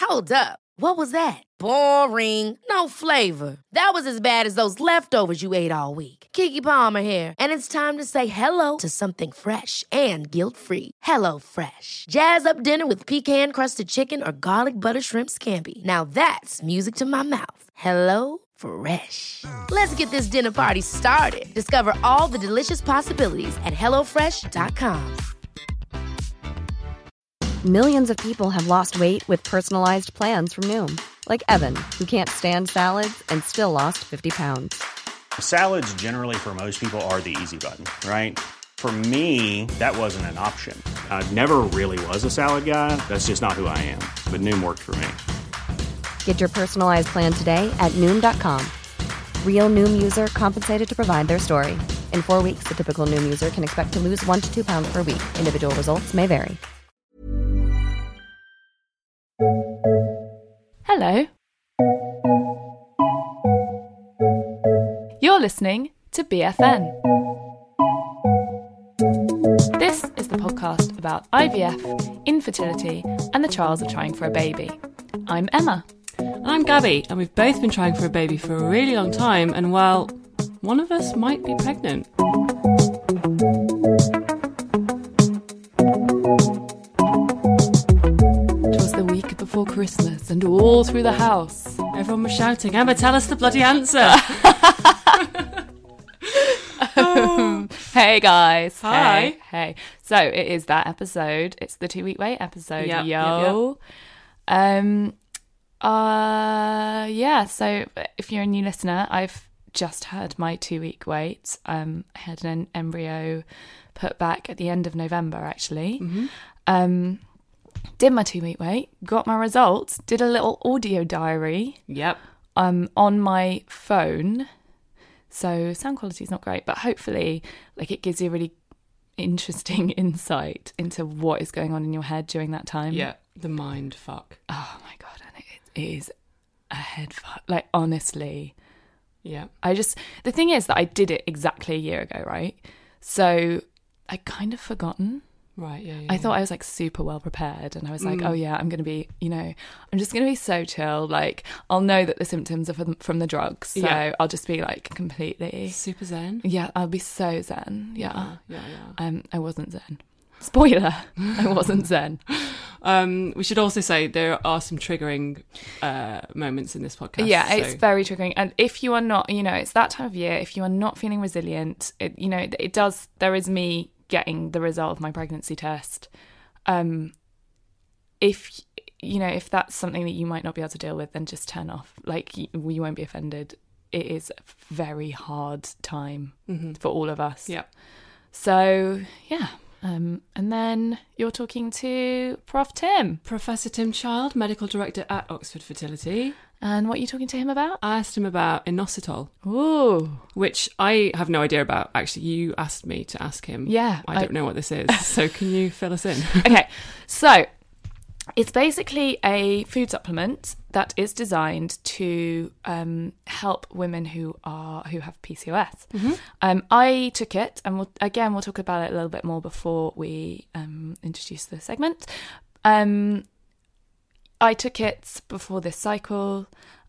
Hold up. What was that? Boring. No flavor. That was as bad as those leftovers you ate all week. Keke Palmer here, and it's time to say hello to something fresh and guilt-free. Hello Fresh. Jazz up dinner with pecan-crusted chicken or garlic butter shrimp scampi. Now that's music to my mouth. Hello Fresh. Let's get this dinner party started. Discover all the delicious possibilities at hellofresh.com. Millions of people have lost weight with personalized plans from Noom. Like Evan, who can't stand salads and still lost 50 pounds. Salads generally for most people are the easy button, right? For me, that wasn't an option. I never really was a salad guy. That's just not who I am. But Noom worked for me. Get your personalized plan today at Noom.com. Real Noom user compensated to provide their story. In 4 weeks, the typical Noom user can expect to lose 1 to 2 pounds per week. Individual results may vary. Hello. You're listening to BFN. This is the podcast about IVF, infertility, and the trials of trying for a baby. I'm Emma. I'm Gabby, and we've both been trying for a baby for a really long time, and well, one of us might be pregnant. Before Christmas, and all through the house everyone was shouting, Emma, tell us the bloody answer. Hey guys. Hi. Hey. So it is that episode. It's the 2-week wait episode. Yep. So if you're a new listener, I've just had my 2-week wait. I had an embryo put back at the end of November, actually. Mm-hmm. Did my 2-week wait, got my results, did a little audio diary. Yep. On my phone. So sound quality is not great, but hopefully it gives you a really interesting insight into what is going on in your head during that time. Yeah, the mind fuck. Oh my God, and it is a head fuck. Honestly. Yeah. The thing is that I did it exactly a year ago, right? So I kind of forgotten. Right, yeah. I thought I was super well prepared, and I was like, oh yeah, I'm going to be, I'm just going to be so chill. I'll know that the symptoms are from the drugs. So I'll just be completely super zen. Yeah, I'll be so zen. Yeah. Yeah. I wasn't zen. Spoiler, I wasn't zen. We should also say there are some triggering moments in this podcast. Yeah, it's very triggering. And if you are not, it's that time of year, if you are not feeling resilient, there is me getting the result of my pregnancy test. If that's something that you might not be able to deal with, then just turn off. You won't be offended. It is a very hard time for all of us. Yeah. So yeah. And then you're talking to Prof. Tim. Professor Tim Child, Medical Director at Oxford Fertility. And what are you talking to him about? I asked him about inositol. Ooh. Which I have no idea about. Actually, you asked me to ask him. Yeah. I don't know what this is. So can you fill us in? Okay. So it's basically a food supplement that is designed to help women who have PCOS. Mm-hmm. I took it, and we'll talk about it a little bit more before we introduce the segment. I took it before this cycle.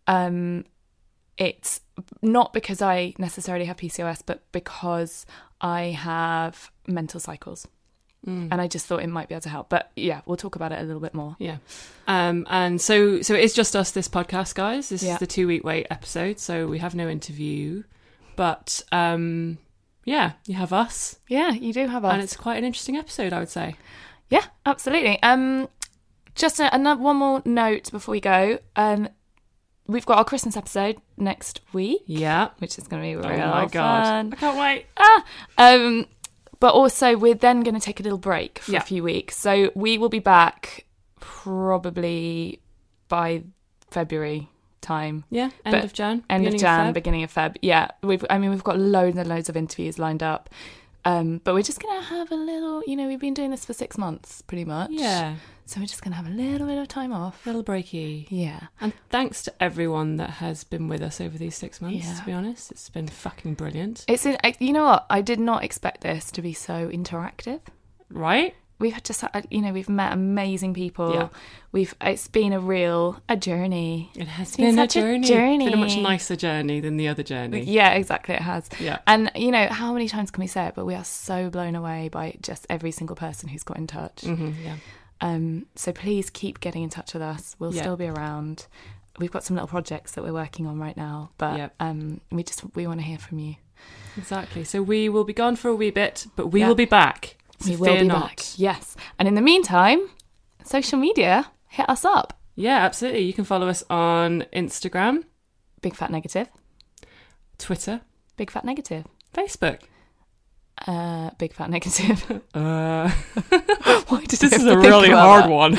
It's not because I necessarily have PCOS, but because I have mental cycles. And I just thought it might be able to help. But yeah, we'll talk about it a little bit more. Yeah. And so it is just us, this podcast, guys. This is the 2-week wait episode. So we have no interview. But you have us. Yeah, you do have us. And it's quite an interesting episode, I would say. Yeah, absolutely. Just one more note before we go. We've got our Christmas episode next week. Yeah. Which is going to be real fun. Oh my God. I can't wait. But also, we're then going to take a little break for a few weeks. So we will be back probably by February time. Yeah, end of Jan. Beginning of Feb. Yeah, we've got loads and loads of interviews lined up. But we're just going to have a little, we've been doing this for 6 months pretty much. Yeah. So we're just going to have a little bit of time off. Little breaky. Yeah. And thanks to everyone that has been with us over these 6 months, to be honest. It's been fucking brilliant. You know what? I did not expect this to be so interactive. Right? we've just, we've met amazing people. Yeah. It's been a journey. It has been been a such a journey. journey. It's been a much nicer journey than the other journey. Yeah, exactly. It has. Yeah. And, how many times can we say it? But we are so blown away by just every single person who's got in touch. Yeah. So please keep getting in touch with us. We'll still be around. We've got some little projects that we're working on right now, but we want to hear from you. Exactly. So we will be gone for a wee bit, but we will be back. So we will be back. Yes. And in the meantime, social media, hit us up. Yeah, absolutely. You can follow us on Instagram, Big Fat Negative. Twitter, Big Fat Negative. Facebook, Big Fat Negative. Why did this is a really hard one.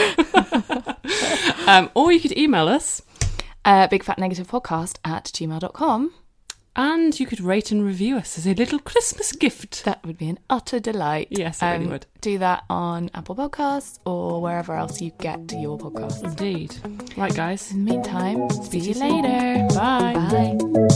Or you could email us, bigfatnegativepodcast@gmail.com. and you could rate and review us as a little Christmas gift. That would be an utter delight. Yes, it really would. Do that on Apple Podcasts or wherever else you get your podcasts. Indeed. Right, guys. In the meantime, see you soon. later. Bye. Bye.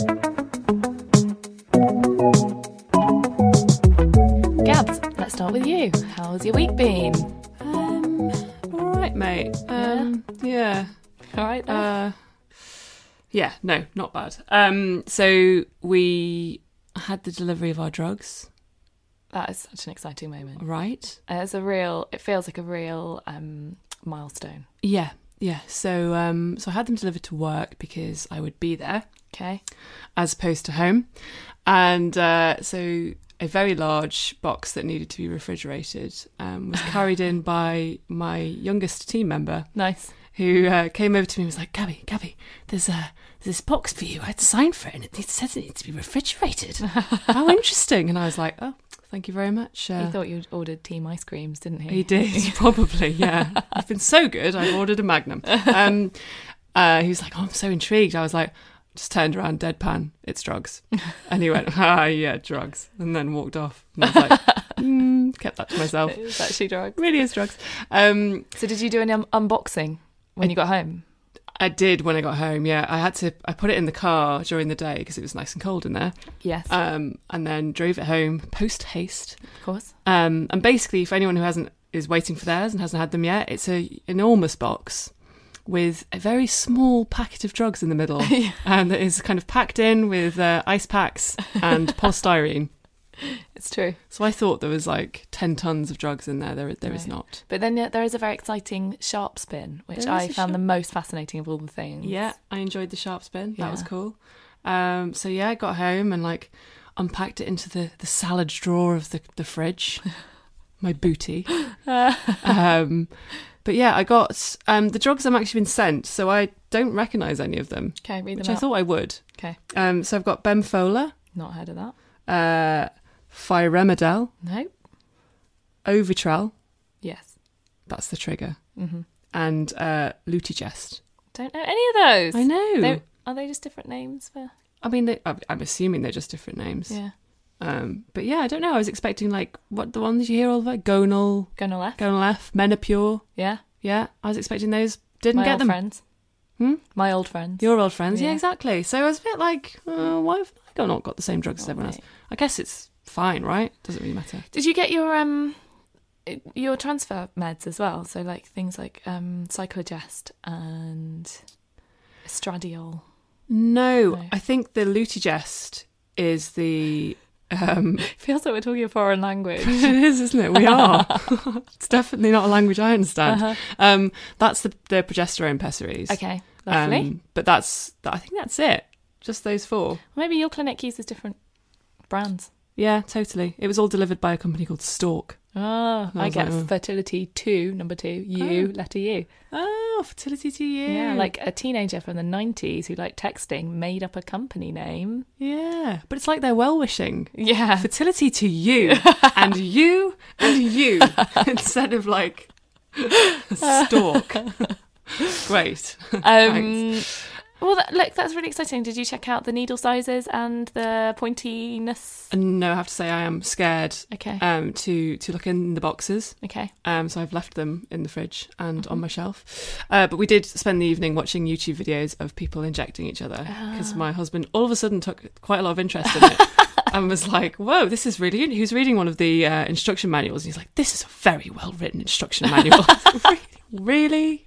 Gabs, let's start with you. How's your week been? All right, mate. Yeah. All right. Yeah, no, not bad. So we had the delivery of our drugs. That is such an exciting moment. Right. It feels like a real milestone. Yeah. So I had them delivered to work because I would be there. Okay. As opposed to home. And so a very large box that needed to be refrigerated was carried in by my youngest team member. Nice. Who came over to me and was like, Gabby, there's this box for you. I had to sign for it and it says it needs to be refrigerated. How interesting. And I was like, oh, thank you very much. He thought you'd ordered team ice creams, didn't he? He did, probably, yeah. I've been so good, I've ordered a Magnum. He was like, oh, I'm so intrigued. I was like, just turned around, deadpan, it's drugs. And he went, yeah, drugs. And then walked off. And I was like, kept that to myself. It was actually drugs. Really is drugs. So did you do an unboxing when you got home? I did when I got home, yeah. I put it in the car during the day because it was nice and cold in there. Yes. And then drove it home post haste. Of course. And basically, for anyone who is waiting for theirs and hasn't had them yet, it's an enormous box with a very small packet of drugs in the middle. And that is kind of packed in with ice packs and polystyrene. It's true. So I thought there was like 10 tons of drugs in there. There is not. But then there is a very exciting sharp spin, which I found the most fascinating of all the things. Yeah, I enjoyed the sharp spin. That was cool. So yeah, I got home and like unpacked it into the salad drawer of the fridge. My booty. But yeah, I got the drugs have actually been sent, so I don't recognise any of them. Okay, read them which out. I thought I would. Okay. So I've got Benfola. Not heard of that. Firemidel. No. Ovitral. Yes. That's the trigger. Mm-hmm. And Lutigest. Don't know any of those. I know. Are they just different names for? I mean, I'm assuming they're just different names. Yeah. But yeah, I don't know. I was expecting like what the ones you hear all about, Gonal F, Menopure. Yeah. Yeah, I was expecting those. Didn't My get old them. Friends. My old friends. Your old friends, yeah, exactly. So I was a bit like, why have I not got the same drugs as everyone else? I guess it's fine, right? Doesn't really matter. Did you get your transfer meds as well? So like things like Cyclogest and Estradiol. No, I think the Lutigest is the. It feels like we're talking a foreign language. It is, isn't it? We are. It's definitely not a language I understand. That's the progesterone pessaries. Okay, lovely. But I think that's it. Just those 4. Maybe your clinic uses different brands. Yeah, totally. It was all delivered by a company called Stork. Oh, I get fertility 2, number 2, letter U. Oh, fertility to you. Yeah, like a teenager from the 90s who liked texting made up a company name. Yeah, but it's like they're well-wishing. Yeah. Fertility to you, and you, and you, instead of like Stork. Great. Thanks. Well, look, that's really exciting. Did you check out the needle sizes and the pointiness? No, I have to say I am scared. Okay. To look in the boxes. Okay. So I've left them in the fridge and on my shelf. But we did spend the evening watching YouTube videos of people injecting each other because my husband all of a sudden took quite a lot of interest in it. and was like, whoa, this is really good. He was reading one of the instruction manuals, and he's like, this is a very well-written instruction manual. Really?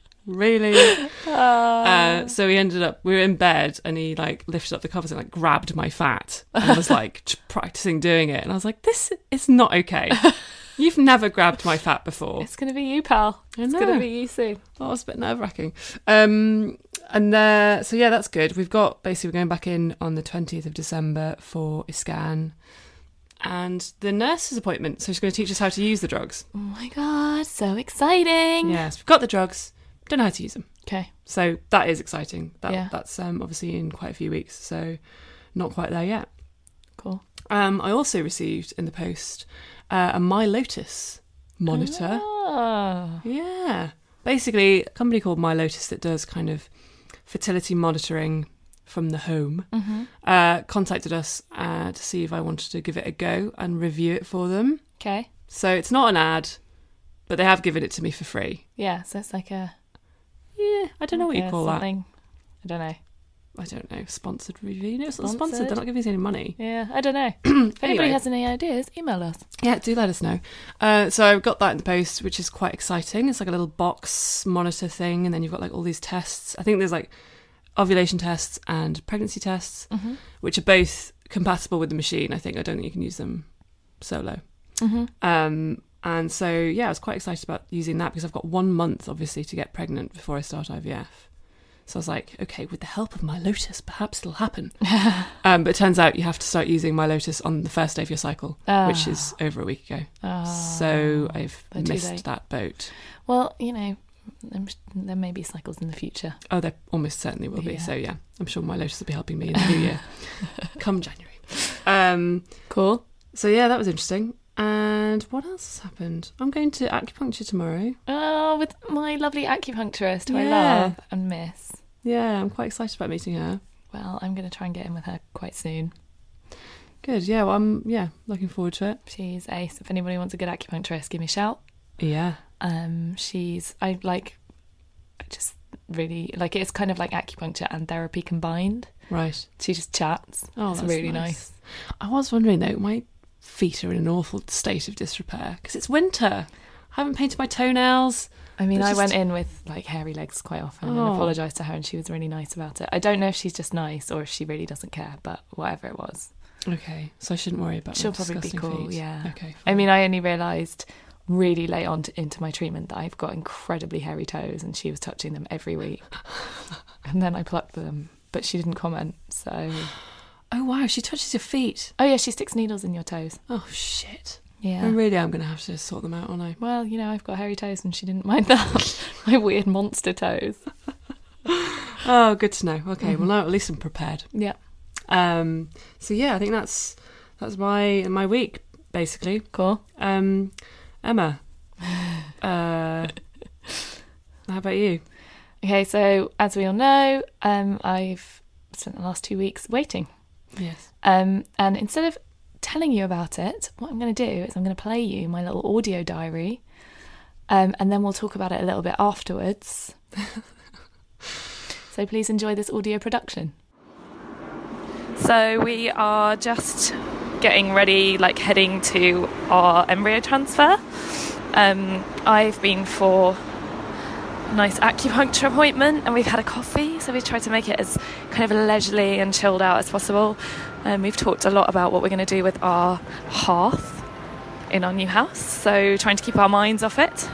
So we were in bed, and he like lifted up the covers and like grabbed my fat and was like practicing doing it. And I was like, this is not okay. You've never grabbed my fat before. It's going to be you, pal. It's going to be you soon. Oh, it's a bit nerve-wracking. So yeah, that's good. We're going back in on the 20th of December for a scan and the nurse's appointment. So she's going to teach us how to use the drugs. Oh my God, so exciting. Yes, we've got the drugs, don't know how to use them. Okay. So that is exciting. Yeah. That's obviously in quite a few weeks, so not quite there yet. Cool. I also received in the post a My Lotus monitor. Oh. Yeah. Basically, a company called My Lotus that does kind of fertility monitoring from the home contacted us to see if I wanted to give it a go and review it for them. Okay. So it's not an ad, but they have given it to me for free. Yeah, so it's like a... Yeah, I don't know what you call something. I don't know. Sponsored review. No, it's not sponsored. They're not giving us any money. Yeah, I don't know. If anybody has any ideas, email us. Yeah, do let us know. So I've got that in the post, which is quite exciting. It's like a little box monitor thing, and then you've got like all these tests. I think there's like ovulation tests and pregnancy tests, which are both compatible with the machine. I don't think you can use them solo. And so, yeah, I was quite excited about using that because I've got 1 month, obviously, to get pregnant before I start IVF. So I was like, okay, with the help of My Lotus, perhaps it'll happen. But it turns out you have to start using My Lotus on the first day of your cycle, which is over a week ago. So I've missed that boat. Well, you know, there may be cycles in the future. Oh, there almost certainly will be. So, yeah, I'm sure My Lotus will be helping me in the new year, come January. Cool. So, yeah, that was interesting. And what else has happened? I'm going to acupuncture tomorrow. Oh, with my lovely acupuncturist who I love and miss. Yeah, I'm quite excited about meeting her. Well, I'm going to try and get in with her quite soon. Good, yeah, well, I'm looking forward to it. She's ace. If anybody wants a good acupuncturist, give me a shout. Yeah. It's kind of like acupuncture and therapy combined. Right. She just chats. Oh, it's that's really nice. I was wondering though, my feet are in an awful state of disrepair because it's winter. I haven't painted my toenails. I mean, I went in with like hairy legs quite often and apologised to her, and she was really nice about it. I don't know if she's just nice or if she really doesn't care, but whatever it was. Okay, so I shouldn't worry about She'll my probably be cool, feet. yeah. Okay, fine. I mean, I only realised really late on into my treatment that I've got incredibly hairy toes, and she was touching them every week. And then I plucked them, but she didn't comment, so... Oh, wow, she touches your feet. Oh, yeah, she sticks needles in your toes. Oh, shit. Yeah. I really am going to have to sort them out, aren't I? Well, you know, I've got hairy toes and she didn't mind that. My weird monster toes. Oh, good to know. Okay, well, now at least I'm prepared. Yeah. So, yeah, I think that's my week, basically. Cool. Emma, how about you? Okay, so as we all know, I've spent the last 2 weeks waiting. Yes. And instead of telling you about it, what I'm going to do is I'm going to play you my little audio diary, and then we'll talk about it a little bit afterwards. So please enjoy this audio production. So we are just getting ready, like heading to our embryo transfer. I've been for a nice acupuncture appointment and we've had a coffee, so we tried to make it as kind of leisurely and chilled out as possible. We've talked a lot about what we're going to do with our hearth in our new house, so trying to keep our minds off it.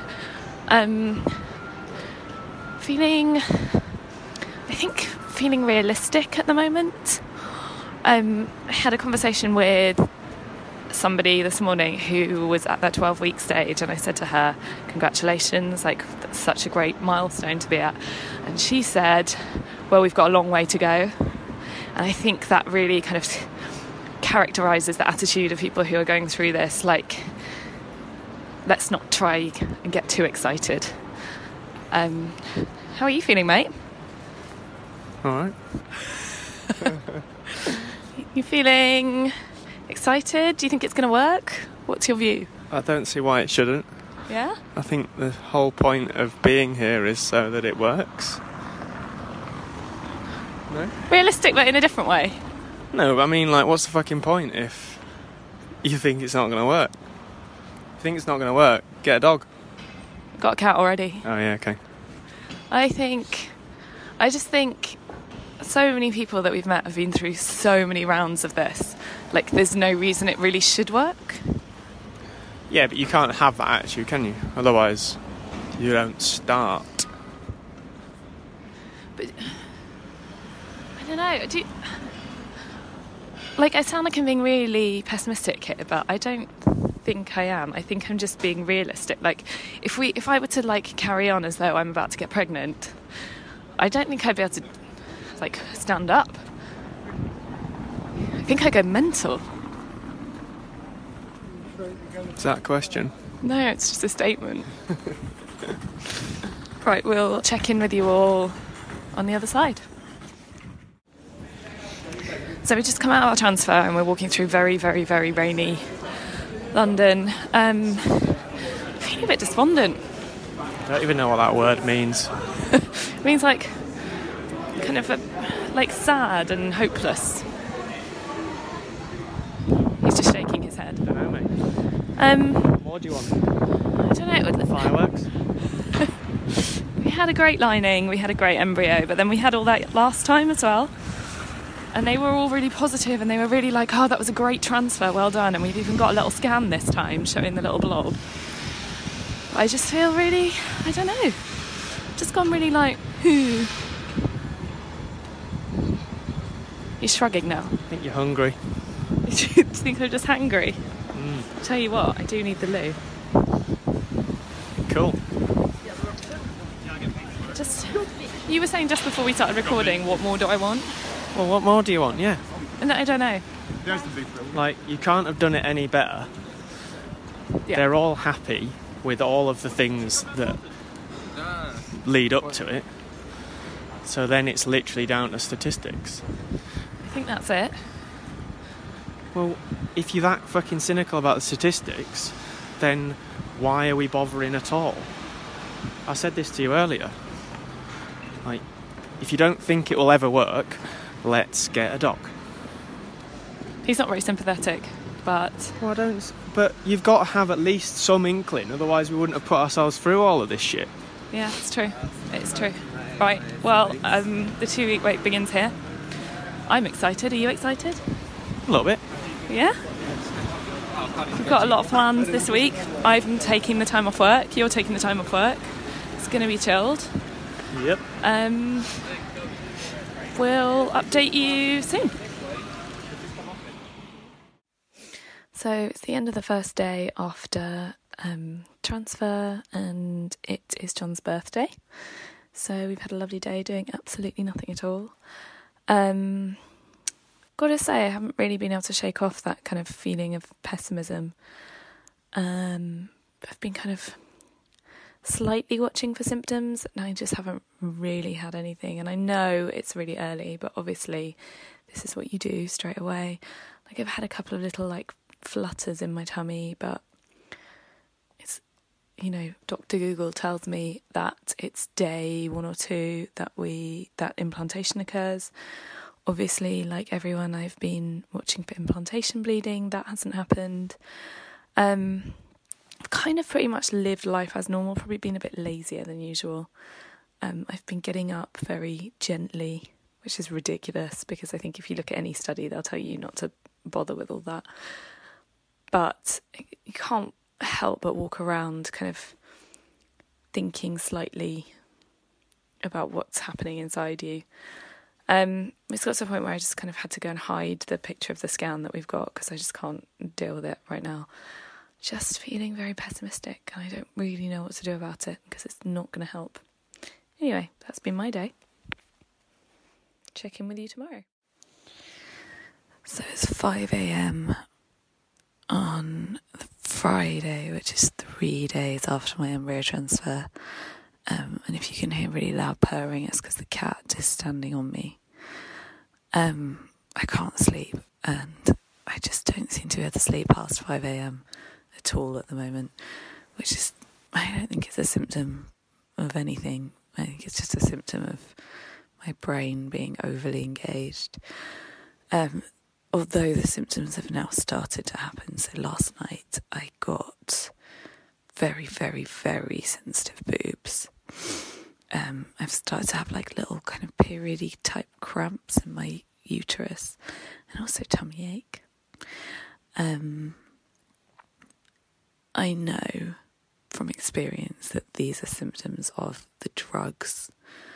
Feeling realistic at the moment. I had a conversation with somebody this morning who was at that 12-week stage, and I said to her, congratulations, like that's such a great milestone to be at. And she said, well, we've got a long way to go. And I think that really kind of characterises the attitude of people who are going through this, like, let's not try and get too excited. How are you feeling, mate? All right. You feeling excited? Do you think it's going to work? What's your view? I don't see why it shouldn't. Yeah? I think the whole point of being here is so that it works. No? Realistic, but in a different way. No, I mean, like, what's the fucking point if You think it's not going to work? You think it's not going to work? Get a dog. Got a cat already. Oh, yeah, okay. I just think so many people that we've met have been through so many rounds of this. Like, there's no reason it really should work. Yeah, but you can't have that attitude, can you? Otherwise, you don't start. But I don't know. I sound like I'm being really pessimistic here, but I don't think I am. I think I'm just being realistic. Like, if I were to like carry on as though I'm about to get pregnant, I don't think I'd be able to like stand up. I think I go mental. Is that a question? No, it's just a statement. Right, we'll check in with you all on the other side. So we just come out of our transfer and we're walking through very, very, very rainy London. Feeling a bit despondent. I don't even know what that word means. It means like kind of like sad and hopeless. He's just shaking his head. I don't know, mate. What What do you want? I don't know. Fireworks? We had a great lining, we had a great embryo, but then we had all that last time as well. And they were all really positive and they were really like, oh, that was a great transfer, well done. And we've even got a little scan this time showing the little blob. I just feel really, I don't know, just gone really like, whoo. He's shrugging now. I think you're hungry. Do you think I'm just hangry? Tell you what, I do need the loo. Cool. You were saying just before we started recording, what more do I want? Well, what more do you want? Yeah. No, I don't know. Like, you can't have done it any better. Yeah. They're all happy with all of the things that lead up to it. So then it's literally down to statistics. I think that's it. Well, if you're that fucking cynical about the statistics, then why are we bothering at all? I said this to you earlier. Like, if you don't think it will ever work, let's get a dog. He's not very sympathetic, but Well, I don't. But you've got to have at least some inkling, otherwise we wouldn't have put ourselves through all of this shit. yeah, it's true. It's true. Right, well, the 2-week wait begins here. I'm excited. Are you excited? A little bit. Yeah? We've got a lot of plans this week. I'm taking the time off work. You're taking the time off work. It's going to be chilled. Yep. We'll update you soon. So it's the end of the first day after transfer, and it is John's birthday. So we've had a lovely day doing absolutely nothing at all. Gotta say, I haven't really been able to shake off that kind of feeling of pessimism. I've been kind of slightly watching for symptoms, and I just haven't really had anything. And I know it's really early, but obviously this is what you do straight away. Like, I've had a couple of little like flutters in my tummy, but it's, you know, Dr. Google tells me that it's day 1 or 2 that implantation occurs. Obviously, like everyone, I've been watching for implantation bleeding. That hasn't happened. I've kind of pretty much lived life as normal, probably been a bit lazier than usual. I've been getting up very gently, which is ridiculous because I think if you look at any study, they'll tell you not to bother with all that. But you can't help but walk around kind of thinking slightly about what's happening inside you. It's got to the point where I just kind of had to go and hide the picture of the scan that we've got because I just can't deal with it right now. Just feeling very pessimistic, and I don't really know what to do about it because it's not going to help. Anyway, that's been my day. Check in with you tomorrow. So it's 5 a.m. on Friday, which is 3 days after my embryo transfer. And if you can hear really loud purring, it's because the cat is standing on me. I can't sleep, and I just don't seem to be able to sleep past 5 a.m. at all at the moment, which is, I don't think it's a symptom of anything. I think it's just a symptom of my brain being overly engaged. although the symptoms have now started to happen. So last night I got very, very, very sensitive boobs. I've started to have like little kind of periody type cramps in my uterus, and also tummy ache. I know from experience that these are symptoms of the drugs,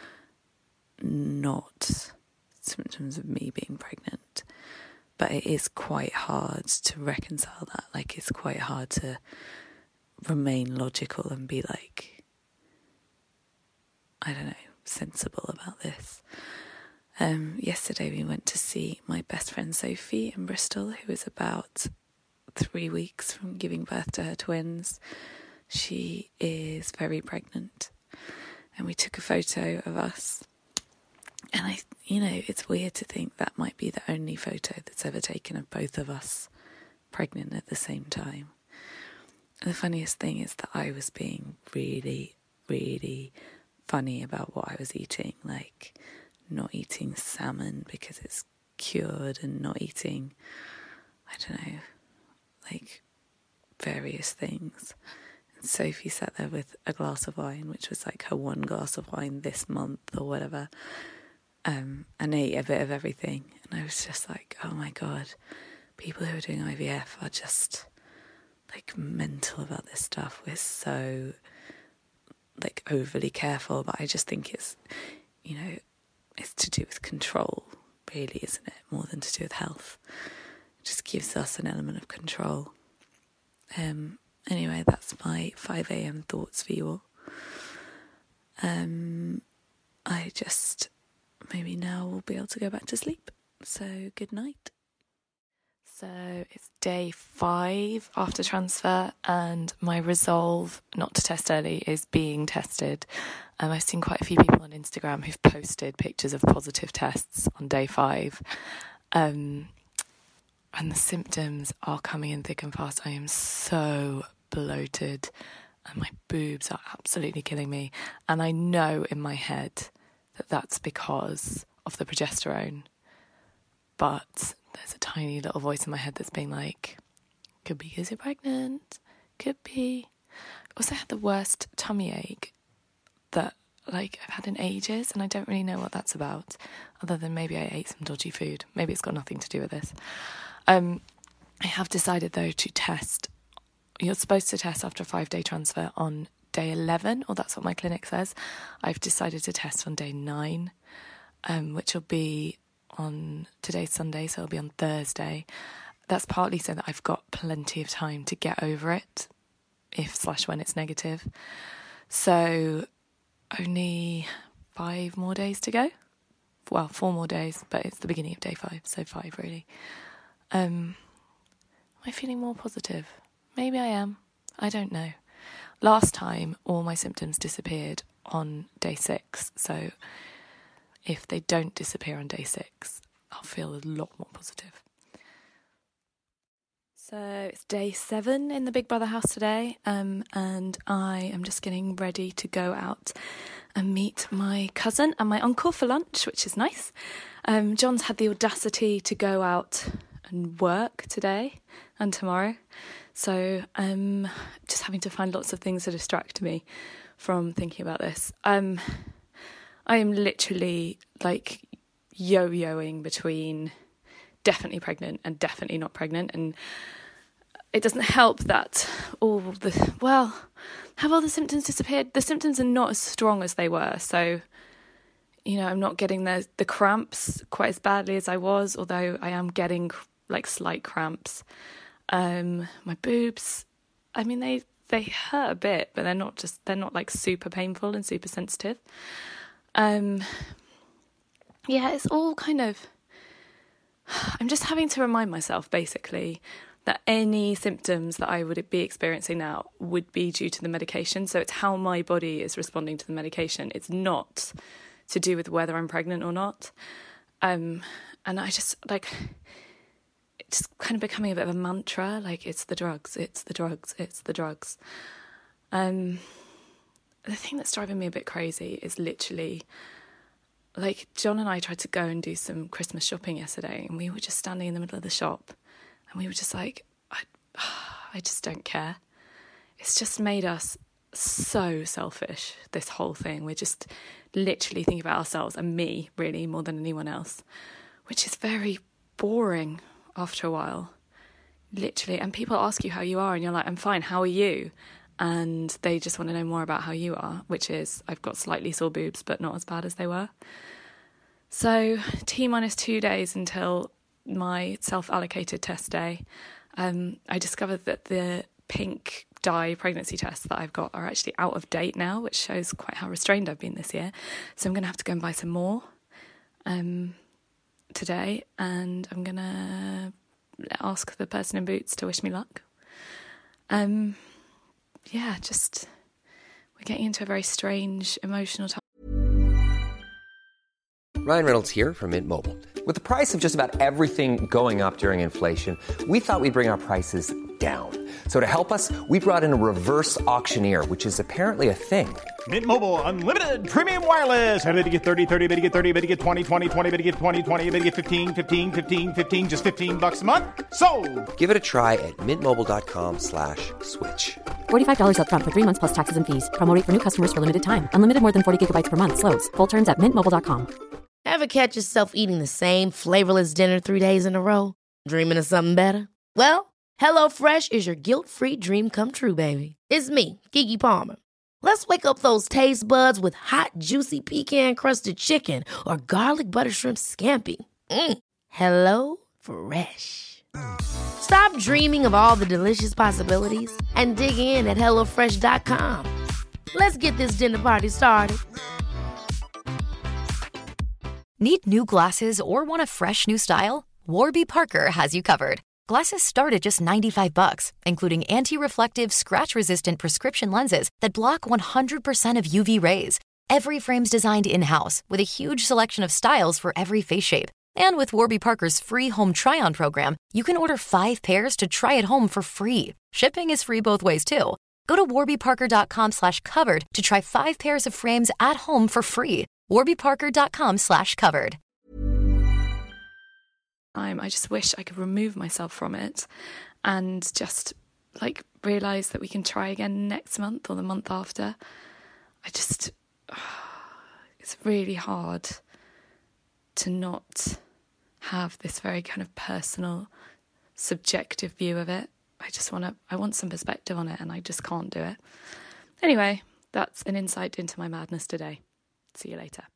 not symptoms of me being pregnant. But it is quite hard to reconcile that. Like, it's quite hard to remain logical and be like, I don't know, sensible about this. Yesterday we went to see my best friend Sophie in Bristol, who is about 3 weeks from giving birth to her twins. She is very pregnant, and we took a photo of us. And it's weird to think that might be the only photo that's ever taken of both of us pregnant at the same time. And the funniest thing is that I was being really, really funny about what I was eating, like not eating salmon because it's cured, and not eating, I don't know, like various things. And Sophie sat there with a glass of wine, which was like her one glass of wine this month or whatever, and ate a bit of everything. And I was just like, oh my God, people who are doing IVF are just like mental about this stuff. We're so like overly careful, but I just think it's, it's to do with control, really, isn't it? More than to do with health. It just gives us an element of control. Anyway, that's my 5 a.m. thoughts for you all. I just, maybe now we'll be able to go back to sleep. So good night. So it's day 5 after transfer, and my resolve not to test early is being tested. I've seen quite a few people on Instagram who've posted pictures of positive tests on day 5. And the symptoms are coming in thick and fast. I am so bloated and my boobs are absolutely killing me. And I know in my head that that's because of the progesterone. But there's a tiny little voice in my head that's being like, could be because you're pregnant, could be. I also had the worst tummy ache that I've had in ages, and I don't really know what that's about, other than maybe I ate some dodgy food. Maybe it's got nothing to do with this. I have decided though to test. You're supposed to test after a 5-day transfer on day 11, or that's what my clinic says. I've decided to test on day 9, which will be on today's Sunday, so it'll be on Thursday. That's partly so that I've got plenty of time to get over it, if/when it's negative. So only 5 more days to go. Well, 4 more days, but it's the beginning of day 5, so 5 really. Am I feeling more positive? Maybe I am. I don't know. Last time, all my symptoms disappeared on day 6, so if they don't disappear on day 6, I'll feel a lot more positive. So it's day 7 in the Big Brother house today, and I am just getting ready to go out and meet my cousin and my uncle for lunch, which is nice. John's had the audacity to go out and work today and tomorrow, so I'm just having to find lots of things to distract me from thinking about this. I am literally like yo-yoing between definitely pregnant and definitely not pregnant, and it doesn't help that have all the symptoms disappeared? The symptoms are not as strong as they were, so I'm not getting the cramps quite as badly as I was, although I am getting like slight cramps. My boobs, I mean they hurt a bit, but they're not like super painful and super sensitive. It's all kind of, I'm just having to remind myself basically that any symptoms that I would be experiencing now would be due to the medication. So it's how my body is responding to the medication. It's not to do with whether I'm pregnant or not. And I just it's kind of becoming a bit of a mantra, like it's the drugs, it's the drugs, it's the drugs. The thing that's driving me a bit crazy is literally like, John and I tried to go and do some Christmas shopping yesterday, and we were just standing in the middle of the shop, and we were just like, I just don't care. It's just made us so selfish, this whole thing. We're just literally thinking about ourselves, and me, really, more than anyone else, which is very boring after a while, literally. And people ask you how you are, and you're like, I'm fine, how are you? And they just want to know more about how you are, which is, I've got slightly sore boobs, but not as bad as they were. So T-minus 2 days until my self-allocated test day. I discovered that the pink dye pregnancy tests that I've got are actually out of date now, which shows quite how restrained I've been this year. So I'm going to have to go and buy some more today, and I'm going to ask the person in Boots to wish me luck. Yeah, just, we're getting into a very strange emotional time. Ryan Reynolds here from Mint Mobile. With the price of just about everything going up during inflation, we thought we'd bring our prices down. So to help us, we brought in a reverse auctioneer, which is apparently a thing. Mint Mobile Unlimited Premium Wireless. How to get 30, 30, bit to get 30, bit to get 20, 20, 20, bit to get 20, 20, bit to get 15, 15, 15, 15, just $15 a month? Sold! Give it a try at mintmobile.com/switch. $45 up front for 3 months plus taxes and fees. Promo rate for new customers for limited time. Unlimited more than 40 gigabytes per month. Slows full terms at mintmobile.com. Ever catch yourself eating the same flavorless dinner 3 days in a row? Dreaming of something better? Well, HelloFresh is your guilt-free dream come true, baby. It's me, Keke Palmer. Let's wake up those taste buds with hot, juicy pecan-crusted chicken or garlic butter shrimp scampi. Hello Fresh. Stop dreaming of all the delicious possibilities and dig in at HelloFresh.com. Let's get this dinner party started. Need new glasses or want a fresh new style? Warby Parker has you covered. Glasses start at just $95, including anti-reflective, scratch-resistant prescription lenses that block 100% of UV rays. Every frame's designed in-house with a huge selection of styles for every face shape. And with Warby Parker's free home try-on program, you can order 5 pairs to try at home for free. Shipping is free both ways, too. Go to warbyparker.com/covered to try 5 pairs of frames at home for free. warbyparker.com/covered. I just wish I could remove myself from it and just, like, realise that we can try again next month or the month after. It's really hard to not have this very kind of personal, subjective view of it. I want some perspective on it, and I just can't do it. Anyway, that's an insight into my madness today. See you later.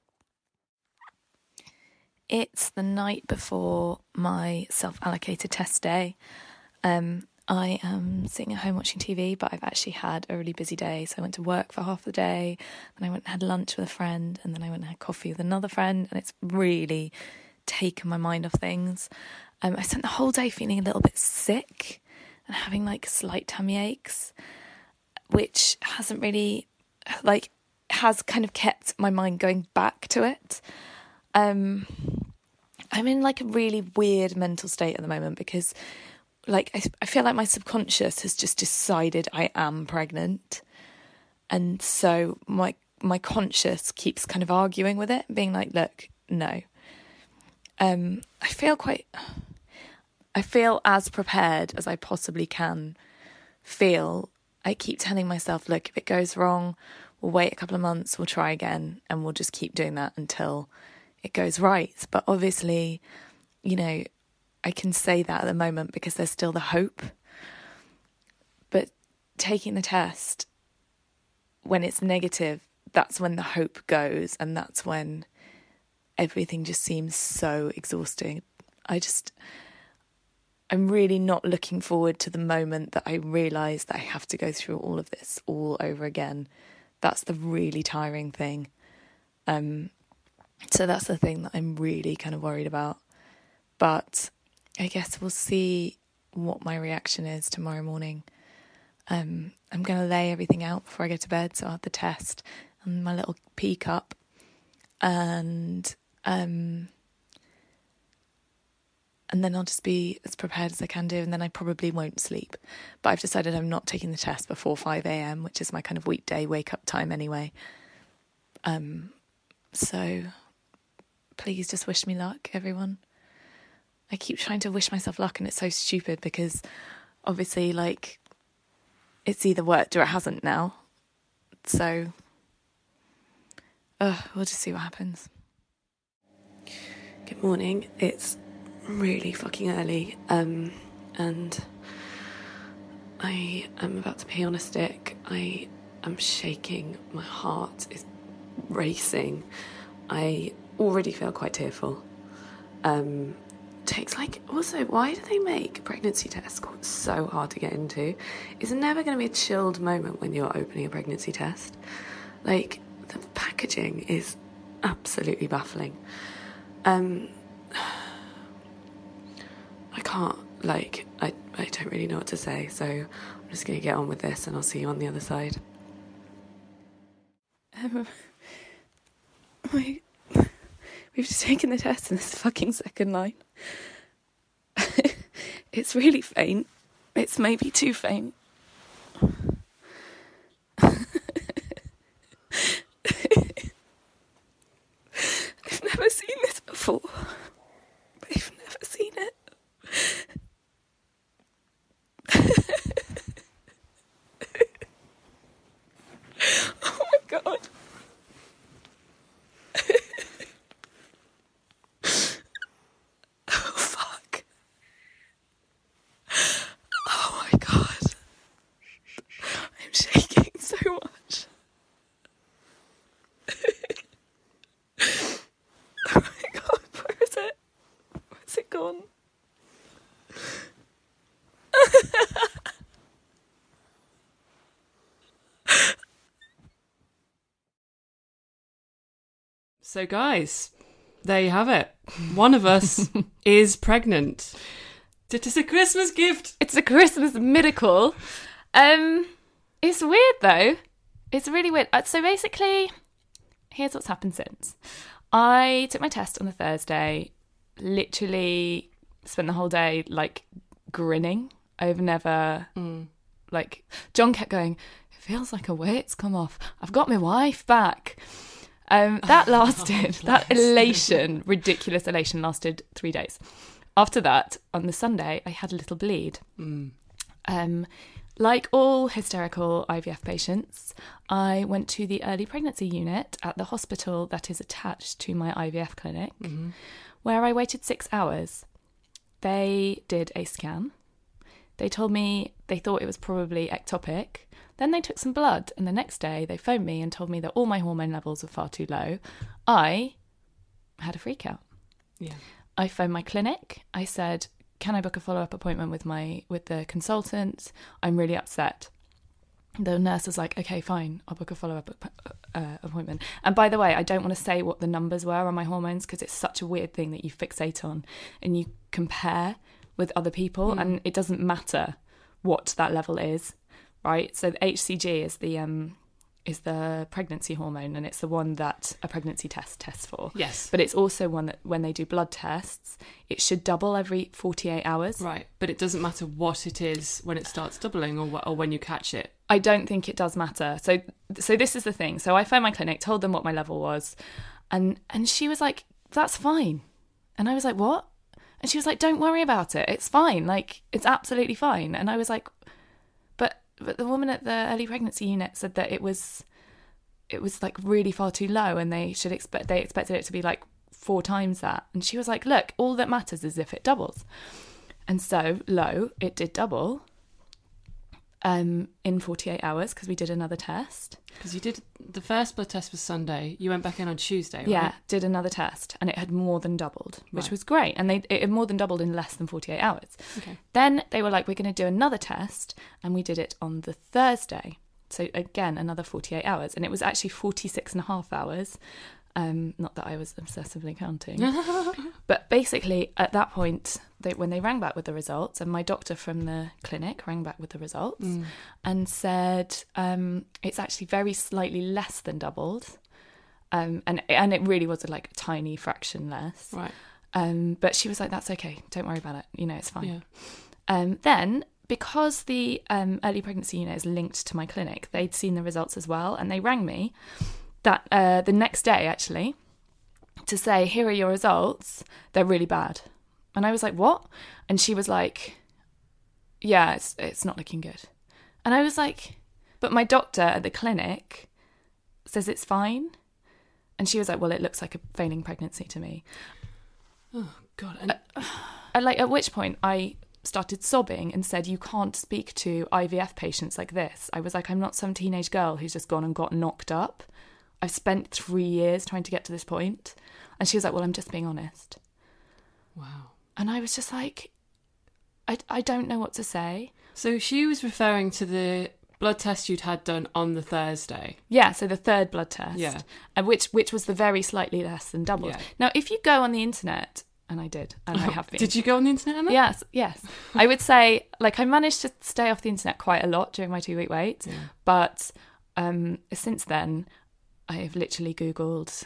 It's the night before my self-allocated test day. I am sitting at home watching TV, but I've actually had a really busy day. So I went to work for half the day, then I went and had lunch with a friend, and then I went and had coffee with another friend, and it's really taken my mind off things. I spent the whole day feeling a little bit sick and having like slight tummy aches, which hasn't really, has kind of kept my mind going back to it. I'm in like a really weird mental state at the moment because I feel like my subconscious has just decided I am pregnant. And so my conscious keeps kind of arguing with it, being like, look, no. I feel as prepared as I possibly can feel. I keep telling myself, look, if it goes wrong, we'll wait a couple of months, we'll try again, and we'll just keep doing that until it goes right. But obviously, I can say that at the moment because there's still the hope. But taking the test, when it's negative, that's when the hope goes, and that's when everything just seems so exhausting. I'm really not looking forward to the moment that I realise that I have to go through all of this all over again. That's the really tiring thing. So that's the thing that I'm really kind of worried about. But I guess we'll see what my reaction is tomorrow morning. I'm going to lay everything out before I go to bed. So I'll have the test and my little pee cup. And then I'll just be as prepared as I can do, and then I probably won't sleep. But I've decided I'm not taking the test before 5 a.m, which is my kind of weekday wake-up time anyway. So please just wish me luck, everyone. I keep trying to wish myself luck, and it's so stupid because obviously, like, it's either worked or it hasn't now. So, we'll just see what happens. Good morning. It's really fucking early, and I am about to pee on a stick. I am shaking. My heart is racing. I already feel quite tearful. Takes also, why do they make pregnancy tests so hard to get into? It's never going to be a chilled moment when you're opening a pregnancy test. Like, the packaging is absolutely baffling. I can't, I don't really know what to say, so I'm just going to get on with this and I'll see you on the other side. We've just taken the test and it's the fucking second line. It's really faint. It's maybe too faint. I've never seen this before. I've never seen it. Oh my God. Oh fuck. Oh my God. I'm shaking so much. Oh my God, where is it? Where's it gone? So, guys, there you have it. One of us is pregnant. It is a Christmas gift. It's a Christmas miracle. It's weird, though. It's really weird. So basically, here's what's happened since. I took my test on the Thursday, literally spent the whole day, grinning over never, John kept going, it feels like a weight's come off. I've got my wife back. That lasted, that elation, ridiculous elation lasted 3 days. After that, on the Sunday, I had a little bleed. Like all hysterical IVF patients, I went to the early pregnancy unit at the hospital that is attached to my IVF clinic, where I waited 6 hours. They did a scan. They told me they thought it was probably ectopic. Then they took some blood, and the next day they phoned me and told me that all my hormone levels were far too low. I had a freak out. Yeah. I phoned my clinic. I said, can I book a follow-up appointment with the consultant? I'm really upset. The nurse was like, okay, fine, I'll book a follow-up appointment. And by the way, I don't want to say what the numbers were on my hormones because it's such a weird thing that you fixate on and you compare with other people and it doesn't matter what that level is, right? So the HCG is the pregnancy hormone, and it's the one that a pregnancy test tests for. Yes. But it's also one that when they do blood tests, it should double every 48 hours. Right, but it doesn't matter what it is when it starts doubling or when you catch it. I don't think it does matter. So this is the thing. So I phoned my clinic, told them what my level was, and she was like, that's fine. And I was like, what? And she was like, don't worry about it. It's fine. It's absolutely fine. And I was like, but the woman at the early pregnancy unit said that it was really far too low, and they expected it to be 4 times that. And she was like, look, all that matters is if it doubles. And so low, it did double in 48 hours because we did another test. Because you did, the first blood test was Sunday. You went back in on Tuesday, right? Yeah, did another test, and it had more than doubled, which was great. And it had more than doubled in less than 48 hours. Okay. Then they were like, we're going to do another test, and we did it on the Thursday. So again, another 48 hours. And it was actually 46 and a half hours. Not that I was obsessively counting. But basically, at that point, when they rang back with the results, and my doctor from the clinic rang back with the results and said, it's actually very slightly less than doubled. And it really was a tiny fraction less. Right. But she was like, that's okay. Don't worry about it. It's fine. Yeah. Then, because the early pregnancy unit is linked to my clinic, they'd seen the results as well. And they rang me the next day, actually, to say, here are your results, they're really bad. And I was like, what? And she was like, yeah, it's not looking good. And I was like, but my doctor at the clinic says it's fine. And she was like, well, it looks like a failing pregnancy to me. Oh, God. And at which point I started sobbing and said, you can't speak to IVF patients like this. I was like, I'm not some teenage girl who's just gone and got knocked up. I've spent 3 years trying to get to this point. And she was like, well, I'm just being honest. Wow. And I was just like, I don't know what to say. So she was referring to the blood test you'd had done on the Thursday. Yeah, so the third blood test. Yeah. Which was the very slightly less than doubled. Yeah. Now, if you go on the internet, and I did, and I have been. Did you go on the internet, Emma? Yes. I would say, I managed to stay off the internet quite a lot during my 2-week wait. Yeah. But since then, I have literally Googled,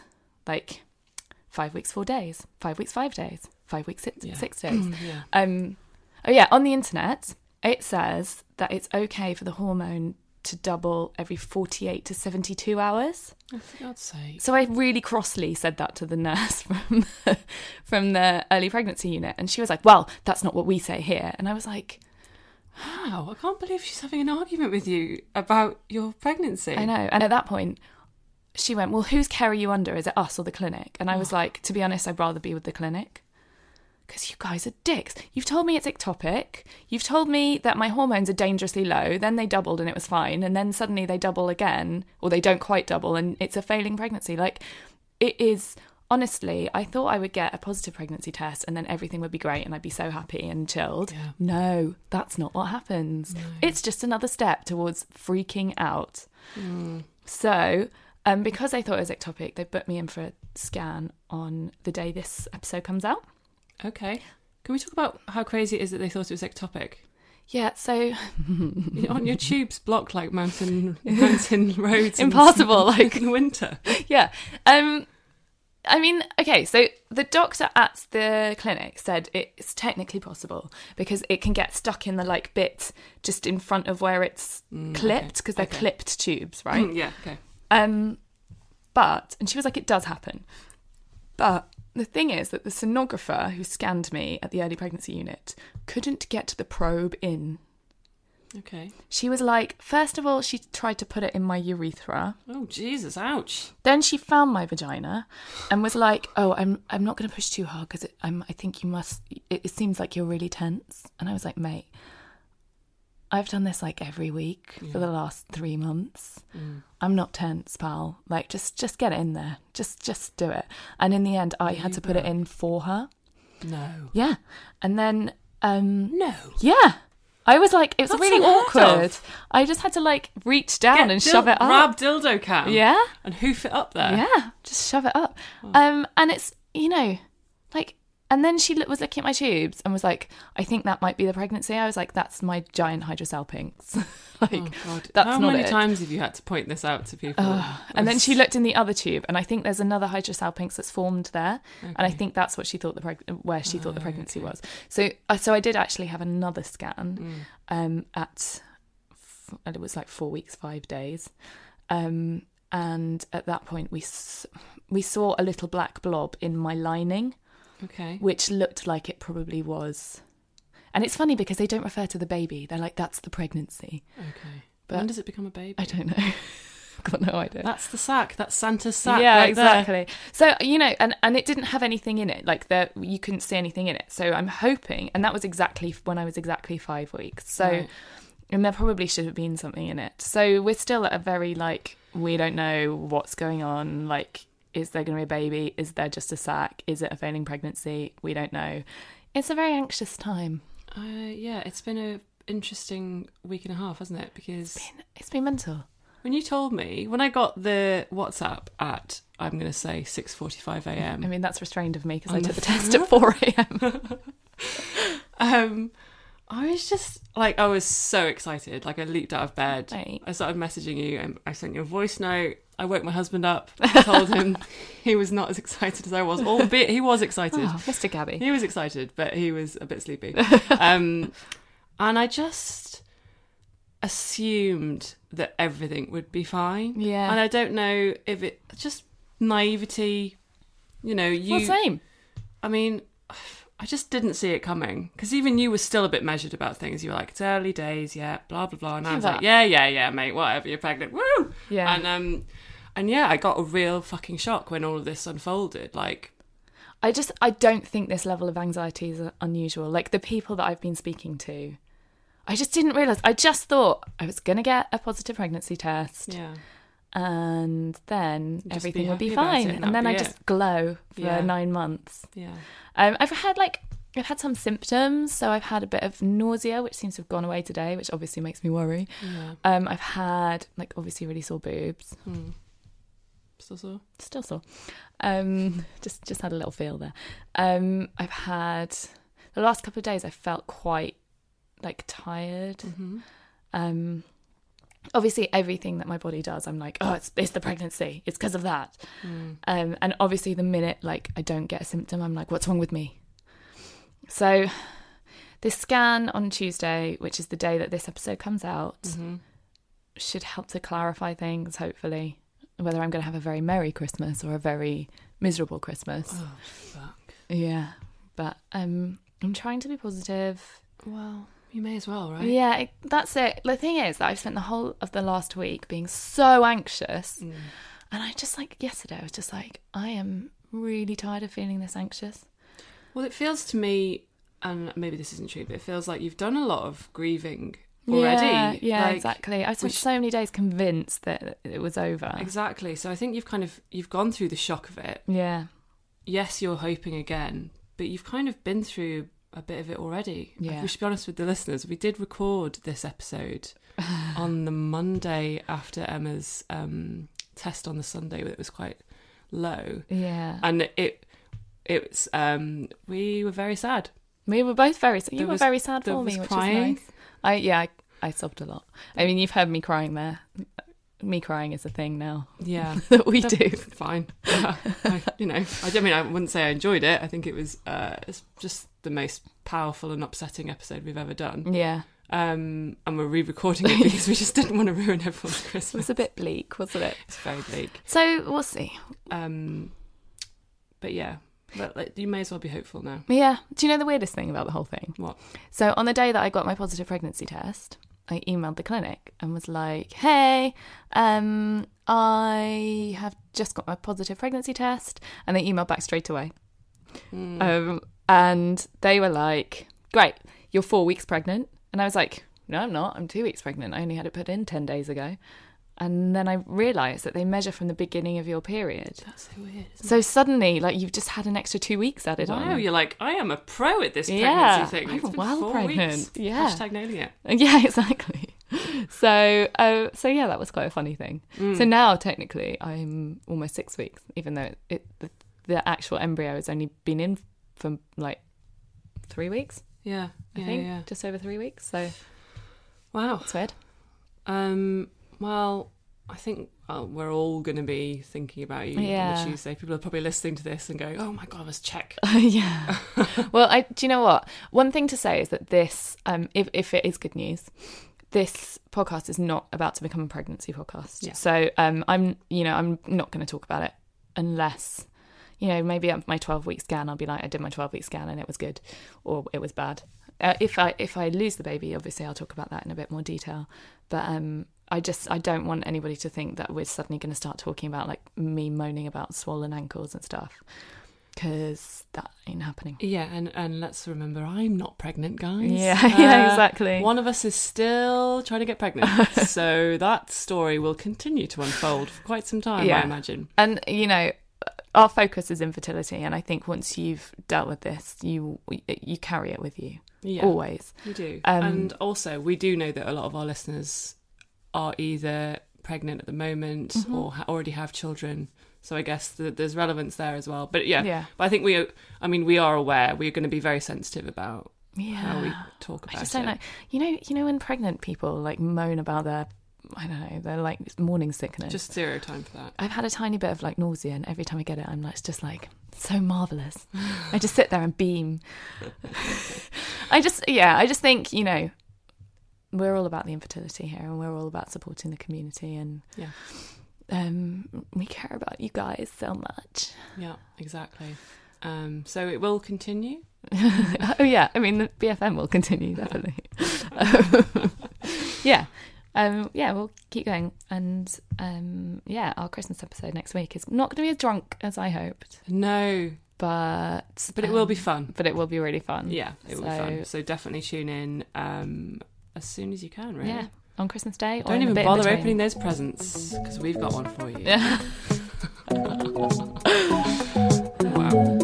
5 weeks, 4 days, 5 weeks, 5 days, 5 weeks, 6 days. Yeah. On the internet, it says that it's okay for the hormone to double every 48 to 72 hours. Oh, for God's sake. So I really crossly said that to the nurse from the early pregnancy unit. And she was like, well, that's not what we say here. And I was like, how? I can't believe she's having an argument with you about your pregnancy. I know. And at that point, she went, well, whose care are you under? Is it us or the clinic? And I was like, to be honest, I'd rather be with the clinic. Because you guys are dicks. You've told me it's ectopic. You've told me that my hormones are dangerously low. Then they doubled and it was fine. And then suddenly they double again, or they don't quite double, and it's a failing pregnancy. It is, honestly, I thought I would get a positive pregnancy test and then everything would be great and I'd be so happy and chilled. Yeah. No, that's not what happens. No. It's just another step towards freaking out. So, because I thought it was ectopic, they put me in for a scan on the day this episode comes out. Okay. Can we talk about how crazy it is that they thought it was ectopic? Yeah, so... Aren't your tubes blocked like mountain roads? Impassable, in winter. Yeah. I mean, okay, so the doctor at the clinic said it's technically possible because it can get stuck in the, bit just in front of where it's clipped, because they're clipped tubes, right? Yeah, okay. And she was like, it does happen. But... the thing is that the sonographer who scanned me at the early pregnancy unit couldn't get the probe in. Okay. She was like, first of all, she tried to put it in my urethra. Oh, Jesus, ouch. Then she found my vagina and was like, oh, I'm not going to push too hard because I think you must, it seems like you're really tense. And I was like, mate, I've done this every week for the last 3 months. I'm not tense, pal. Just get it in there. Just do it. And in the end, I had to put it in for her. No. Yeah. And then... no. Yeah. I was like, it was really awkward. I just had to reach down and shove it up. Grab dildo cam. Yeah. And hoof it up there. Yeah. Just shove it up. Oh. And it's, and then she was looking at my tubes and was like, I think that might be the pregnancy. I was like, that's my giant hydrosalpinx. Oh, God. That's How not many it. times have you had to point this out to people? And then she looked in the other tube, and I think there's another hydrosalpinx that's formed there. Okay. And I think that's what she thought where she thought the pregnancy was. So I did actually have another scan it was 4 weeks, 5 days. And at that point, we saw a little black blob in my lining. Okay. Which looked like it probably was. And it's funny because they don't refer to the baby. They're like, that's the pregnancy. Okay. But when does it become a baby? I don't know. I've got no idea. That's the sack. That's Santa's sack. Yeah, right exactly. There. So, and it didn't have anything in it. You couldn't see anything in it. So I'm hoping, and that was exactly when I was exactly 5 weeks. So, right. And there probably should have been something in it. So we're still at a very, we don't know what's going on. Is there going to be a baby? Is there just a sac? Is it a failing pregnancy? We don't know. It's a very anxious time. Yeah, it's been an interesting week and a half, hasn't it? Because it's been mental. When you told me, when I got the WhatsApp at, I'm going to say 6:45 a.m. I mean, that's restrained of me because I took the test at 4 a.m. I was just I was so excited. I leaped out of bed. Right. I started messaging you and I sent you a voice note. I woke my husband up, told him he was not as excited as I was, albeit he was excited. Oh, Mr. Gabby. He was excited, but he was a bit sleepy. And I just assumed that everything would be fine. Yeah. And I don't know if it just naivety. You know, Well, same. I mean, I just didn't see it coming, because even you were still a bit measured about things. You were like, it's early days, yeah, blah, blah, blah. And I was like, yeah, mate, whatever, you're pregnant, woo! Yeah. And yeah, I got a real fucking shock when all of this unfolded. Like, I don't think this level of anxiety is unusual. Like, the people that I've been speaking to, I just didn't realise. I just thought I was going to get a positive pregnancy test. Yeah. And then Just everything be would be happy about fine. it, and And then that'd I be just it. glow for Yeah. 9 months. Yeah. I've had some symptoms. So I've had a bit of nausea, which seems to have gone away today, which obviously makes me worry. Yeah. I've had, like, obviously really sore boobs. Still sore? Still sore. Just had a little feel there. I've had, the last couple of days I felt quite, like, tired. Obviously everything that my body does, I'm like, oh, it's the pregnancy, it's because of that. And obviously the minute, like, I don't get a symptom, I'm like, what's wrong with me? So this scan on Tuesday, which is the day that this episode comes out, should help to clarify things, hopefully, whether I'm going to have a very merry Christmas or a very miserable Christmas. Oh, fuck. Yeah, but I'm trying to be positive. Well, you may as well, right? Yeah, that's it. The thing is that I've spent the whole of the last week being so anxious. And I just, like, yesterday I was just like, I am really tired of feeling this anxious. Well, it feels to me, and maybe this isn't true, but it feels like you've done a lot of grieving already. Yeah, like, exactly. I spent so many days convinced that it was over. Exactly. So I think you've gone through the shock of it. Yeah. Yes, you're hoping again, but you've kind of been through a bit of it already. Yeah. Like, we should be honest with the listeners. We did record this episode on the Monday after Emma's test on the Sunday that was quite low. Yeah. And it was we were very sad. We were both very sad. You were very sad for me, which crying. is nice. I sobbed a lot. I mean, you've heard me crying there. Me crying is a thing now. Yeah. that we do. Fine. I wouldn't say I enjoyed it. I think it was it's just the most powerful and upsetting episode we've ever done. Yeah. And we're re-recording it because we just didn't want to ruin everyone's Christmas. It was a bit bleak, wasn't it? It's very bleak. So we'll see. But yeah. But, like, you may as well be hopeful now. Yeah. Do you know the weirdest thing about the whole thing? What? So on the day that I got my positive pregnancy test, I emailed the clinic and was like, hey, I have just got my positive pregnancy test. And they emailed back straight away. And they were like, great, you're 4 weeks pregnant. And I was like, no, I'm not. I'm 2 weeks pregnant. I only had it put in 10 days ago. And then I realised that they measure from the beginning of your period. That's so weird, isn't So it? suddenly, like, you've just had an extra 2 weeks added on. Wow, you're like, I am a pro at this pregnancy Yeah, thing. I'm It's been well 4 pregnant. weeks. Yeah. Hashtag nailing it. Yeah, exactly. So yeah, that was quite a funny thing. So now, technically, I'm almost 6 weeks, even though the actual embryo has only been in for, like, 3 weeks, Yeah. I think. Just over 3 weeks. So, Wow. it's weird. Well, I think we're all going to be thinking about you Yeah. on the Tuesday. People are probably listening to this and going, oh my God, let's check. Yeah. Well, do you know what? One thing to say is that this, if it is good news, this podcast is not about to become a pregnancy podcast. Yeah. So I'm not going to talk about it unless, maybe at my 12-week scan, I'll be like, I did my 12-week scan and it was good, or it was bad. If I lose the baby, obviously I'll talk about that in a bit more detail. But I don't want anybody to think that we're suddenly going to start talking about, like, me moaning about swollen ankles and stuff, because that ain't happening. Yeah, and let's remember, I'm not pregnant, guys. Yeah, exactly. One of us is still trying to get pregnant. So that story will continue to unfold for quite some time, I imagine. And, our focus is infertility. And I think once you've dealt with this, you carry it with you. Yeah, always. You do. And also, we do know that a lot of our listeners are either pregnant at the moment or already have children. So I guess there's relevance there as well. But yeah. But I think we are aware. We're going to be very sensitive about how we talk about it. I just don't know. You know when pregnant people, like, moan about their, I don't know, they're like morning sickness. Just zero time for that. I've had a tiny bit of, like, nausea, and every time I get it, I'm like, it's just like, so marvellous. I just sit there and beam. I just think, we're all about the infertility here, and we're all about supporting the community, and we care about you guys so much. Yeah, exactly. So it will continue? Oh, yeah. I mean, the BFM will continue, definitely. Yeah. Yeah, we'll keep going. And yeah, our Christmas episode next week is not going to be as drunk as I hoped. No. But it will be fun. But it will be really fun. Yeah, it will be fun. So definitely tune in as soon as you can, really. Yeah, on Christmas Day. Don't even bother opening those presents, because we've got one for you. Yeah. Wow.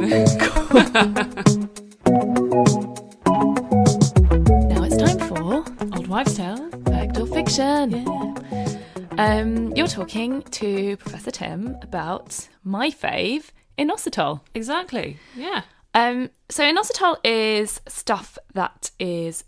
Now it's time for Old Wives' Tale. Fact or Fiction. Yeah. You're talking to Professor Tim about my fave, inositol. Exactly. Yeah. So inositol is stuff that is,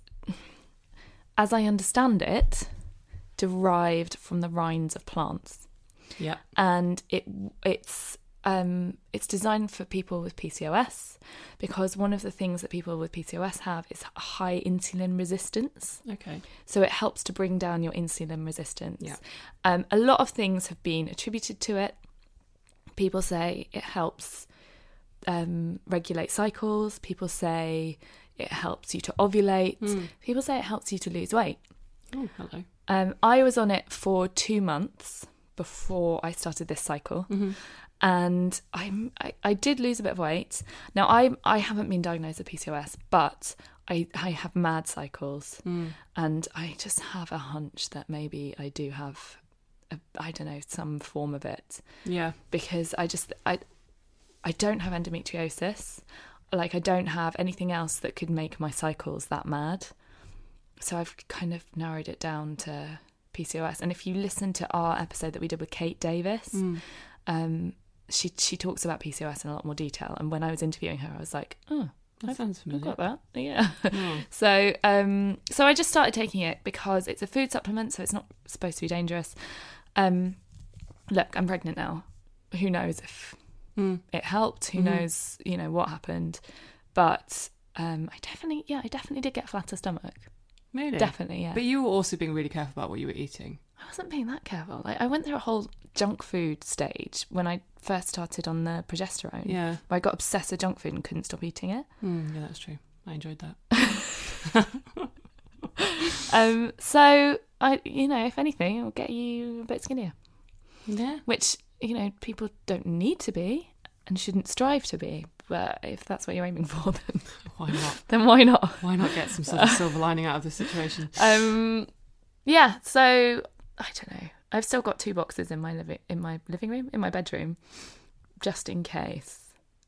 as I understand it, derived from the rinds of plants. Yeah. And it's designed for people with PCOS, because one of the things that people with PCOS have is high insulin resistance. Okay. So it helps to bring down your insulin resistance. Yeah. A lot of things have been attributed to it. People say it helps regulate cycles. People say it helps you to ovulate. People say it helps you to lose weight. Oh, hello. I was on it for 2 months before I started this cycle. Mm-hmm. And I did lose a bit of weight. Now, I haven't been diagnosed with PCOS, but I have mad cycles. And I just have a hunch that maybe I do have, some form of it. Yeah. Because I don't have endometriosis. Like, I don't have anything else that could make my cycles that mad. So I've kind of narrowed it down to PCOS. And if you listen to our episode that we did with Kate Davis, she talks about PCOS in a lot more detail. And when I was interviewing her, I was like, oh, that sounds familiar. I've got that. Yeah. Oh. So I just started taking it because it's a food supplement, so it's not supposed to be dangerous. Look, I'm pregnant now. Who knows if it helped? Who knows, what happened? But I definitely did get a flatter stomach. Really? Definitely, yeah. But you were also being really careful about what you were eating. I wasn't being that careful. Like, I went through a whole junk food stage when I first started on the progesterone. Yeah. Where I got obsessed with junk food and couldn't stop eating it. Yeah, that's true. I enjoyed that. So if anything, it'll get you a bit skinnier. Yeah. Which, people don't need to be and shouldn't strive to be. But if that's what you're aiming for, then why not? Then why not? Why not get some sort of silver lining out of the situation? Yeah. So I don't know. I've still got 2 boxes in my living room, in my bedroom, just in case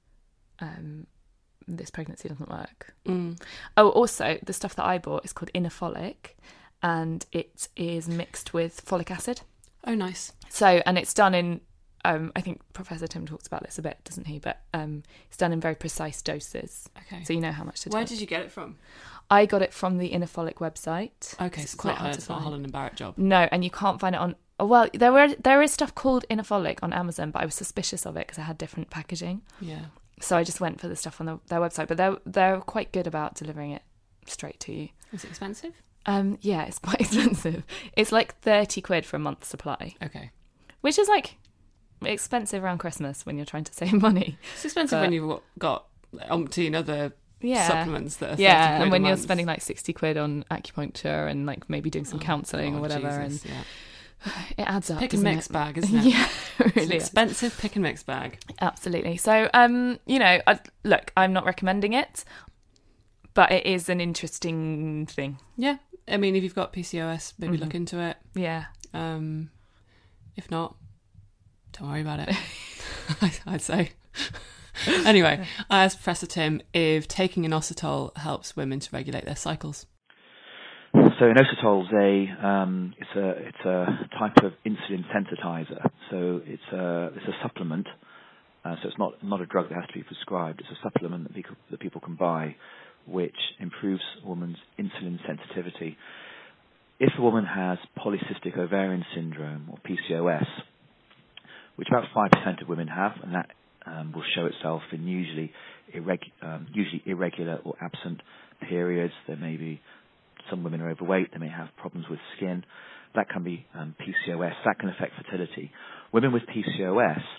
this pregnancy doesn't work. Oh, also the stuff that I bought is called Inofolic, and it is mixed with folic acid. Oh, nice. So, and it's done in. I think Professor Tim talks about this a bit, doesn't he? But it's done in very precise doses. Okay. So you know how much to take. Where did you get it from? I got it from the Inofolic website. Okay, so it's not a Holland and Barrett job. No, and you can't find it on. Well, there is stuff called Inofolic on Amazon, but I was suspicious of it because it had different packaging. Yeah. So I just went for the stuff on their website, but they're quite good about delivering it straight to you. Is it expensive? Yeah, it's quite expensive. It's like 30 quid for a month's supply. Okay. Which is like expensive around Christmas when you're trying to save money. It's expensive when you've got umpteen other supplements that are 30 and quid when a you're month. spending like 60 quid on acupuncture and like maybe doing some counselling or whatever, Jesus, and it adds up. Pick and mix bag, isn't it? Yeah, It's really an expensive pick and mix bag. Absolutely. So, look, I'm not recommending it, but it is an interesting thing. Yeah, I mean, if you've got PCOS, maybe look into it. Yeah. If not, don't worry about it. I'd say. Anyway, I asked Professor Tim if taking inositol helps women to regulate their cycles. So inositol is it's a type of insulin sensitizer. So it's a supplement. So it's not a drug that has to be prescribed. It's a supplement that people can buy, which improves a woman's insulin sensitivity. If a woman has polycystic ovarian syndrome or PCOS, which about 5% of women have, and that will show itself in usually irregular or absent periods. There may be some women are overweight. They may have problems with skin. That can be PCOS. That can affect fertility. Women with PCOS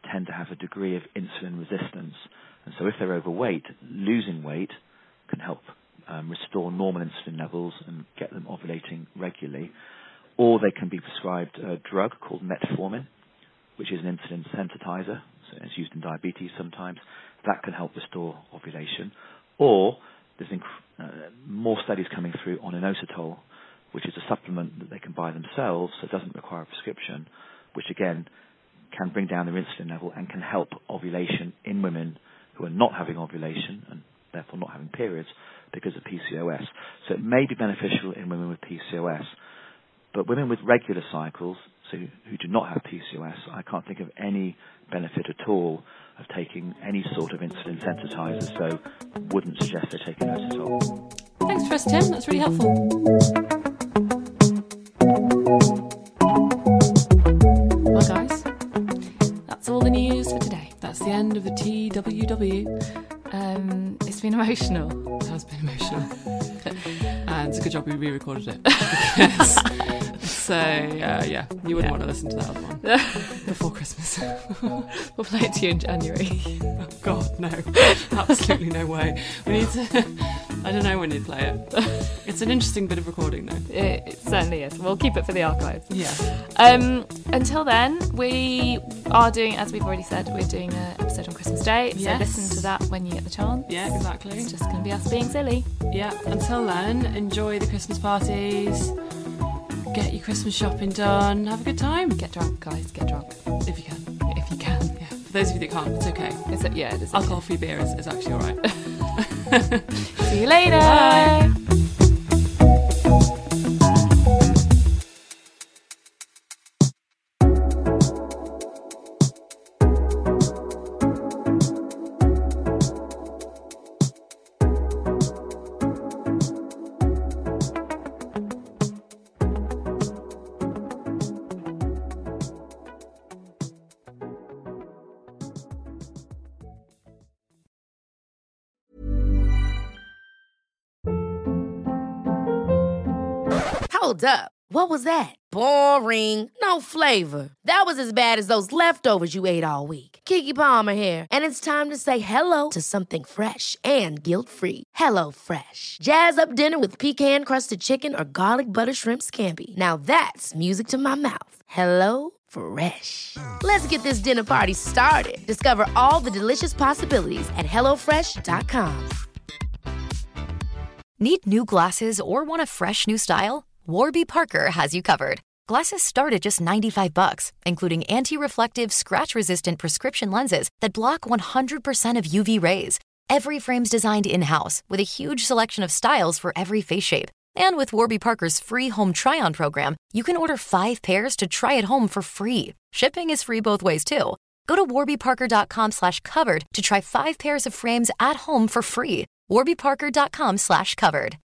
tend to have a degree of insulin resistance. And so if they're overweight, losing weight can help restore normal insulin levels and get them ovulating regularly. Or they can be prescribed a drug called metformin, which is an insulin sensitizer, so it's used in diabetes sometimes. That can help restore ovulation. Or there's more studies coming through on inositol, which is a supplement that they can buy themselves, so it doesn't require a prescription, which again can bring down their insulin level and can help ovulation in women who are not having ovulation and therefore not having periods because of PCOS. So it may be beneficial in women with PCOS, but women with regular cycles, so who do not have PCOS, I can't think of any benefit at all of taking any sort of insulin sensitizer, so wouldn't suggest they take inositol. Thanks for us, Tim. That's really helpful. Well, guys, that's all the news for today. That's the end of the TWW. It's been emotional. It has been emotional. And it's a good job we re-recorded it. Because yeah, you wouldn't want to listen to that other one before Christmas. We'll play it to you in January. Oh God, no. Absolutely no way. We need to... I don't know when you'd play it. It's an interesting bit of recording, though. It certainly is. We'll keep it for the archives. Yeah. Until then, we are doing, as we've already said, we're doing an episode on Christmas Day. So listen to that when you get the chance. Yeah, exactly. It's just going to be us being silly. Yeah. Until then, enjoy the Christmas parties. Get your Christmas shopping done. Have a good time. Get drunk, guys. Get drunk. If you can. If you can. Yeah. For those of you that can't, it's okay. It is. Alcohol-free beer is actually all right. See you later. Bye. Hold up. What was that? Boring. No flavor. That was as bad as those leftovers you ate all week. Keke Palmer here, and it's time to say hello to something fresh and guilt-free. Hello Fresh. Jazz up dinner with pecan-crusted chicken or garlic butter shrimp scampi. Now that's music to my mouth. Hello Fresh. Let's get this dinner party started. Discover all the delicious possibilities at HelloFresh.com. Need new glasses or want a fresh new style? Warby Parker has you covered. Glasses start at just $95, including anti-reflective, scratch-resistant prescription lenses that block 100% of UV rays. Every frame's designed in-house with a huge selection of styles for every face shape. And with Warby Parker's free home try-on program, you can order 5 pairs to try at home for free. Shipping is free both ways, too. Go to warbyparker.com/covered to try 5 pairs of frames at home for free. warbyparker.com/covered.